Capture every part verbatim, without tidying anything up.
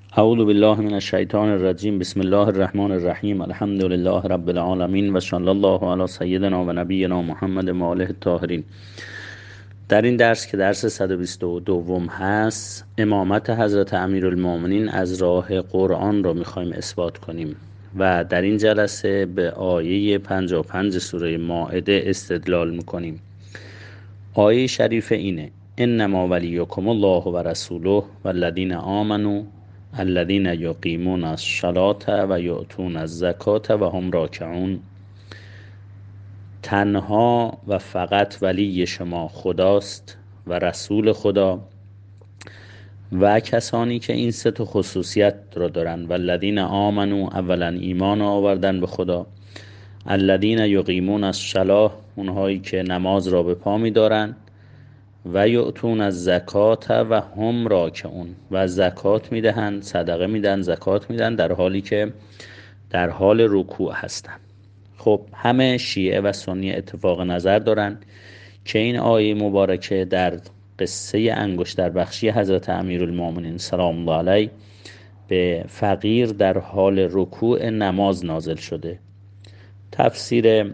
اعوذ بالله من الشیطان الرجیم. بسم الله الرحمن الرحیم. الحمد لله رب العالمین و صلی الله علی سیدنا و نبینا محمد و آله الطاهرین. در این درس که درس صد و بیست و دو هست، امامت حضرت امیرالمومنین از راه قرآن را میخوایم اثبات کنیم و در این جلسه به آیه پنجاه و پنج سوره مائده استدلال میکنیم. آیه شریف اینه: انما ولیکم الله و رسوله والذین آمنوا الذین یقیمون الصلاة و یؤتون الزکاة و هم راکعون. تنها و فقط ولی شما خداست و رسول خدا و کسانی که این سه تا خصوصیت را دارن. والذین آمنوا، اولا ایمان آوردن به خدا. الذین یقیمون الصلاة، اونهایی که نماز را به پا می دارن. و یؤتون الزکات و هم راکعون، و زکات میدهند، صدقه میدن، زکات میدن در حالی که در حال رکوع هستند. خب همه شیعه و سنی اتفاق نظر دارن که این آیه مبارکه در قصه انگشتر بخشی حضرت امیرالمومنین سلام الله علیه به فقیر در حال رکوع نماز نازل شده. تفسیر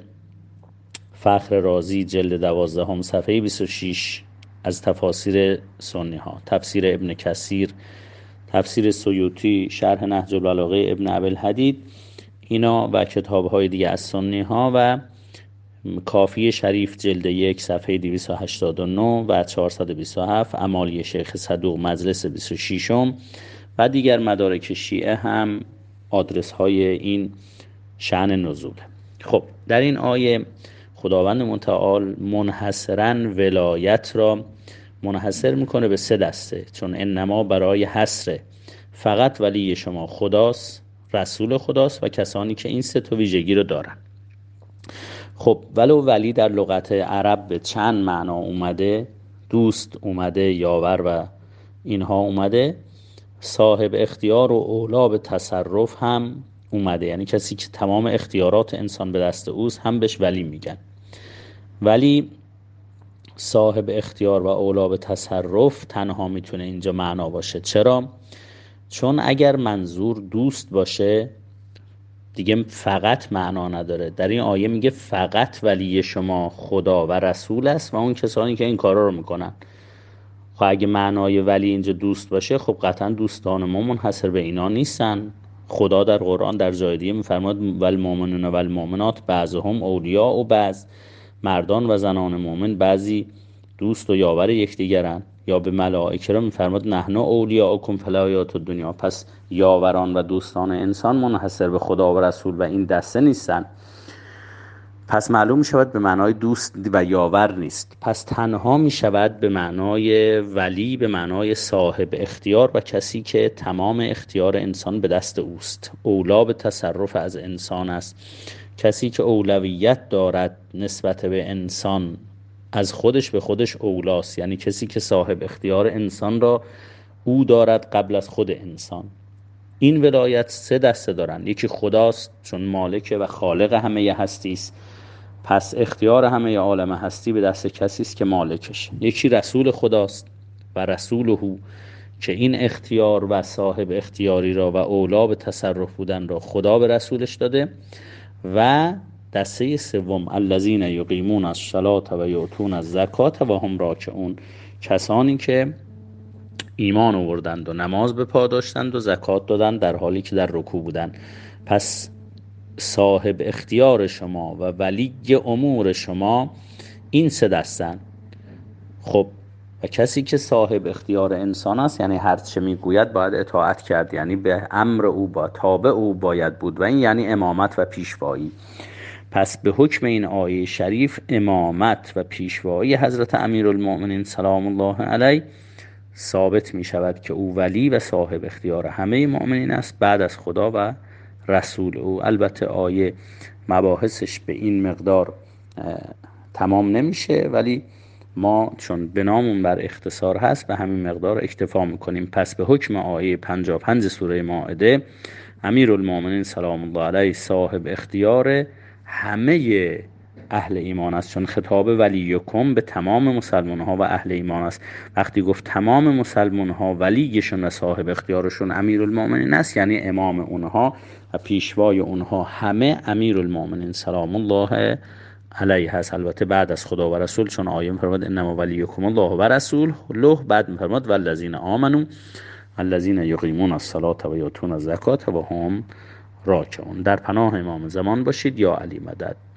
فخر رازی جلد دوازدهم صفحه بیست و شش از تفاسیر سنی ها، تفسیر ابن کثیر، تفسیر سیوطی، شرح نهج البلاغه ابن ابی‌الحدید، اینا و کتاب های دیگه از سنی ها و کافی شریف جلد یک صفحه دویست و هشتاد و نه و چهارصد و بیست و هفت، امالی شیخ صدوق مجلس بیست و شش و دیگر مدارک شیعه هم آدرس های این شأن نزول. خب در این آیه خداوند متعال منحصراً ولایت را منحصر میکنه به سه دسته، چون انما برای حصر فقط ولی شما خداست، رسول خداست و کسانی که این سه تا ویژگی رو دارن. خب ولو ولی در لغت عرب به چند معنا اومده، دوست اومده، یاور و اینها اومده، صاحب اختیار و اولا به تصرف هم اومده، یعنی کسی که تمام اختیارات انسان به دست اوست هم بهش ولی میگن. ولی صاحب اختیار و اولا به تصرف تنها میتونه اینجا معنا باشه. چرا؟ چون اگر منظور دوست باشه دیگه فقط معنا نداره. در این آیه میگه فقط ولی شما خدا و رسول است و اون کسانی که این کارا رو میکنن. خب اگه معنای ولی اینجا دوست باشه، خب قطعا دوستان ما منحصر به اینا نیستن. خدا در قرآن در جای دیگه میفرماد والمؤمنون والمؤمنات بعضهم اولیاء و بعض، مردان و زنان مؤمن بعضی دوست و یاور یکدیگرن. یا به ملائکه را میفرماد نحن اولیاءکم فی الحیاة الدنیا. پس یاوران و دوستان انسان منحصر به خدا و رسول و این دسته نیستن. پس معلوم می شود به معنای دوست و یاور نیست. پس تنها می شود به معنای ولی، به معنای صاحب اختیار و کسی که تمام اختیار انسان به دست اوست. اولا به تصرف از انسان است، کسی که اولویت دارد نسبت به انسان، از خودش به خودش اولاست، یعنی کسی که صاحب اختیار انسان را او دارد قبل از خود انسان. این ولایت سه دسته دارن. یکی خداست چون مالک و خالق همه هستی است، پس اختیار همه عالم هستی به دست کسی است که مالکش. یکی رسول خداست و رسوله، که این اختیار و صاحب اختیاری را و اولا به تصرف بودن را خدا به رسولش داده. و دسته سوم الذین یقیمون الصلاة و یؤتون الزکاة و هم راکعون، کسانی که ایمان آوردند و نماز به پا داشتند و زکات دادند در حالی که در رکوع بودند. پس صاحب اختیار شما و ولی امور شما این سه دستن. خب و کسی که صاحب اختیار انسان است، یعنی هر چه میگوید باید اطاعت کرد، یعنی به امر او با تابع او باید بود و این یعنی امامت و پیشوایی. پس به حکم این آیه شریف امامت و پیشوایی حضرت امیرالمومنین سلام الله علیه ثابت می شود که او ولی و صاحب اختیار همه مؤمنین است بعد از خدا و رسول او. البته آیه مباحثش به این مقدار تمام نمیشه، ولی ما چون بنامون بر اختصار هست به همین مقدار اکتفا میکنیم. پس به حکم آیه پنجاه و پنج سوره مائده امیرالمومنین سلام الله علیه صاحب اختیار همه اهل ایمان است، چون خطاب ولیکم به تمام مسلمان ها و اهل ایمان است. وقتی گفت تمام مسلمان ها ولیشون و صاحب اختیارشون امیرالمؤمنین است، یعنی امام اونها و پیشوای اونها همه امیرالمؤمنین سلام الله علیه هست. البته بعد از خدا و رسول، چون آیه می‌فرماد انما ولیکم الله و رسوله، بعد می‌فرماد والذین آمنوا الذین یقیمون الصلاة و یؤتون الزکاة و هم راکعون. در پناه امام زمان باشید. یا علی مدد.